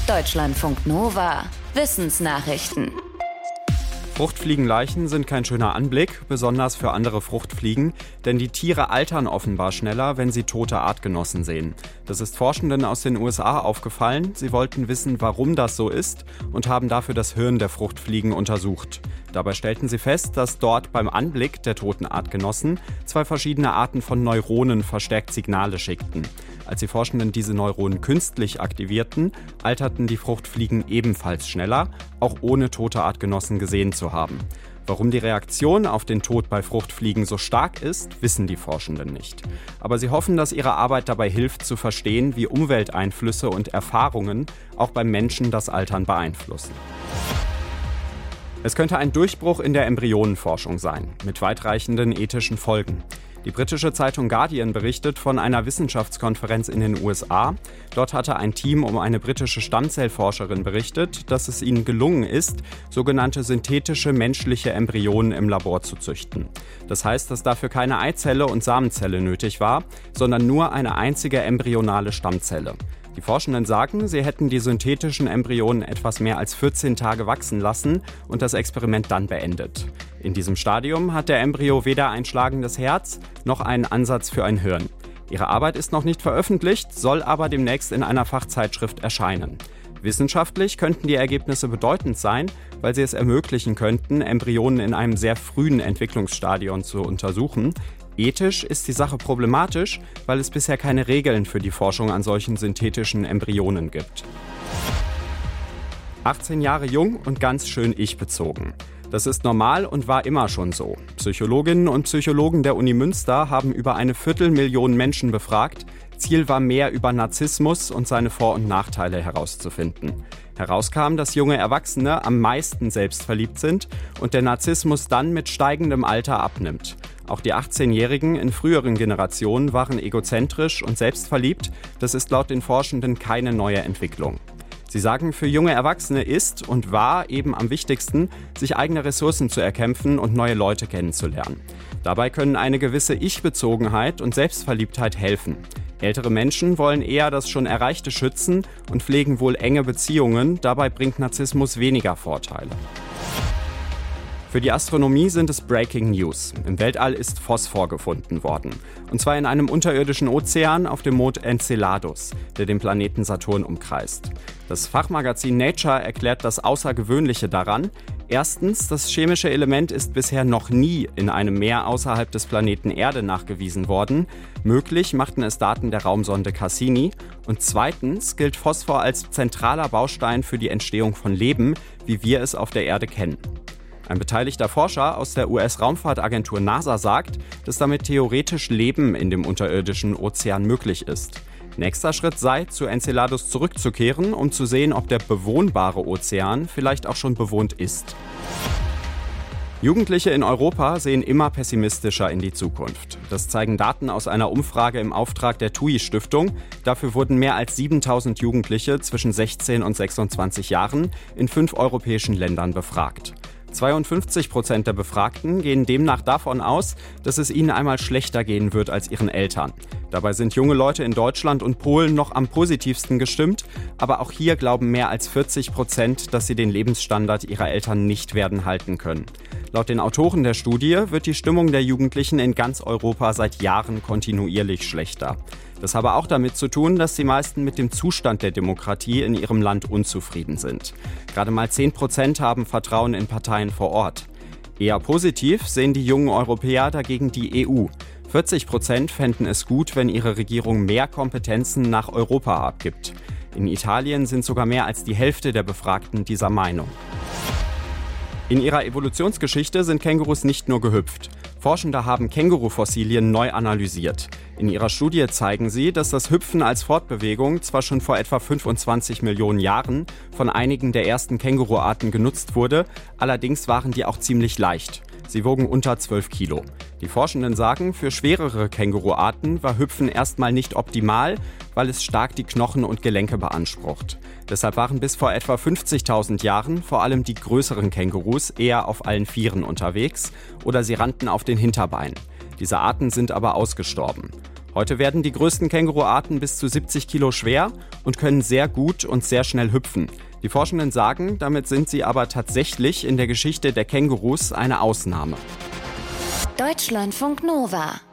Deutschlandfunk Nova. Wissensnachrichten. Fruchtfliegenleichen sind kein schöner Anblick, besonders für andere Fruchtfliegen, denn die Tiere altern offenbar schneller, wenn sie tote Artgenossen sehen. Das ist Forschenden aus den USA aufgefallen. Sie wollten wissen, warum das so ist und haben dafür das Hirn der Fruchtfliegen untersucht. Dabei stellten sie fest, dass dort beim Anblick der toten Artgenossen 2 verschiedene Arten von Neuronen verstärkt Signale schickten. Als die Forschenden diese Neuronen künstlich aktivierten, alterten die Fruchtfliegen ebenfalls schneller, auch ohne tote Artgenossen gesehen zu haben. Warum die Reaktion auf den Tod bei Fruchtfliegen so stark ist, wissen die Forschenden nicht. Aber sie hoffen, dass ihre Arbeit dabei hilft, zu verstehen, wie Umwelteinflüsse und Erfahrungen auch beim Menschen das Altern beeinflussen. Es könnte ein Durchbruch in der Embryonenforschung sein, mit weitreichenden ethischen Folgen. Die britische Zeitung Guardian berichtet von einer Wissenschaftskonferenz in den USA. Dort hatte ein Team um eine britische Stammzellforscherin berichtet, dass es ihnen gelungen ist, sogenannte synthetische menschliche Embryonen im Labor zu züchten. Das heißt, dass dafür keine Eizelle und Samenzelle nötig war, sondern nur eine einzige embryonale Stammzelle. Die Forschenden sagen, sie hätten die synthetischen Embryonen etwas mehr als 14 Tage wachsen lassen und das Experiment dann beendet. In diesem Stadium hat der Embryo weder ein schlagendes Herz noch einen Ansatz für ein Hirn. Ihre Arbeit ist noch nicht veröffentlicht, soll aber demnächst in einer Fachzeitschrift erscheinen. Wissenschaftlich könnten die Ergebnisse bedeutend sein, weil sie es ermöglichen könnten, Embryonen in einem sehr frühen Entwicklungsstadium zu untersuchen. Ethisch ist die Sache problematisch, weil es bisher keine Regeln für die Forschung an solchen synthetischen Embryonen gibt. 18 Jahre jung und ganz schön ich-bezogen. Das ist normal und war immer schon so. Psychologinnen und Psychologen der Uni Münster haben über 250.000 Menschen befragt. Ziel war, mehr über Narzissmus und seine Vor- und Nachteile herauszufinden. Herauskam, dass junge Erwachsene am meisten selbstverliebt sind und der Narzissmus dann mit steigendem Alter abnimmt. Auch die 18-Jährigen in früheren Generationen waren egozentrisch und selbstverliebt. Das ist laut den Forschenden keine neue Entwicklung. Sie sagen, für junge Erwachsene ist und war eben am wichtigsten, sich eigene Ressourcen zu erkämpfen und neue Leute kennenzulernen. Dabei können eine gewisse Ich-Bezogenheit und Selbstverliebtheit helfen. Ältere Menschen wollen eher das schon Erreichte schützen und pflegen wohl enge Beziehungen. Dabei bringt Narzissmus weniger Vorteile. Für die Astronomie sind es Breaking News. Im Weltall ist Phosphor gefunden worden. Und zwar in einem unterirdischen Ozean auf dem Mond Enceladus, der den Planeten Saturn umkreist. Das Fachmagazin Nature erklärt das Außergewöhnliche daran. Erstens, das chemische Element ist bisher noch nie in einem Meer außerhalb des Planeten Erde nachgewiesen worden. Möglich machten es Daten der Raumsonde Cassini. Und zweitens gilt Phosphor als zentraler Baustein für die Entstehung von Leben, wie wir es auf der Erde kennen. Ein beteiligter Forscher aus der US-Raumfahrtagentur NASA sagt, dass damit theoretisch Leben in dem unterirdischen Ozean möglich ist. Nächster Schritt sei, zu Enceladus zurückzukehren, um zu sehen, ob der bewohnbare Ozean vielleicht auch schon bewohnt ist. Jugendliche in Europa sehen immer pessimistischer in die Zukunft. Das zeigen Daten aus einer Umfrage im Auftrag der TUI-Stiftung. Dafür wurden mehr als 7.000 Jugendliche zwischen 16 und 26 Jahren in 5 europäischen Ländern befragt. 52% der Befragten gehen demnach davon aus, dass es ihnen einmal schlechter gehen wird als ihren Eltern. Dabei sind junge Leute in Deutschland und Polen noch am positivsten gestimmt, aber auch hier glauben mehr als 40%, dass sie den Lebensstandard ihrer Eltern nicht werden halten können. Laut den Autoren der Studie wird die Stimmung der Jugendlichen in ganz Europa seit Jahren kontinuierlich schlechter. Das habe auch damit zu tun, dass die meisten mit dem Zustand der Demokratie in ihrem Land unzufrieden sind. Gerade mal 10% haben Vertrauen in Parteien vor Ort. Eher positiv sehen die jungen Europäer dagegen die EU. 40% fänden es gut, wenn ihre Regierung mehr Kompetenzen nach Europa abgibt. In Italien sind sogar mehr als die Hälfte der Befragten dieser Meinung. In ihrer Evolutionsgeschichte sind Kängurus nicht nur gehüpft. Forschende haben Kängurufossilien neu analysiert. In ihrer Studie zeigen sie, dass das Hüpfen als Fortbewegung zwar schon vor etwa 25 Millionen Jahren von einigen der ersten Känguruarten genutzt wurde, allerdings waren die auch ziemlich leicht. Sie wogen unter 12 Kilo. Die Forschenden sagen, für schwerere Känguruarten war Hüpfen erstmal nicht optimal, weil es stark die Knochen und Gelenke beansprucht. Deshalb waren bis vor etwa 50.000 Jahren vor allem die größeren Kängurus eher auf allen Vieren unterwegs oder sie rannten auf den Hinterbeinen. Diese Arten sind aber ausgestorben. Heute werden die größten Känguruarten bis zu 70 Kilo schwer und können sehr gut und sehr schnell hüpfen. Die Forschenden sagen, damit sind sie aber tatsächlich in der Geschichte der Kängurus eine Ausnahme. Deutschlandfunk Nova